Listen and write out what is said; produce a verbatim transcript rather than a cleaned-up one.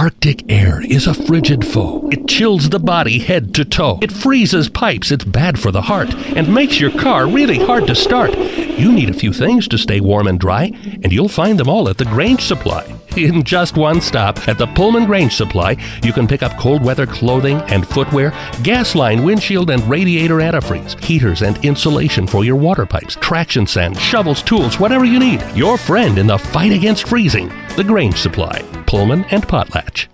Arctic air is a frigid foe. It chills the body head to toe. It freezes pipes, it's bad for the heart, and makes your car really hard to start. You need a few things to stay warm and dry, and you'll find them all at the Grange Supply. In just one stop at the Pullman Grange Supply, you can pick up cold weather clothing and footwear, gas line, windshield and radiator antifreeze, heaters and insulation for your water pipes, traction sand, shovels, tools, whatever you need. Your friend in the fight against freezing. The Grange Supply, Pullman and Potlatch.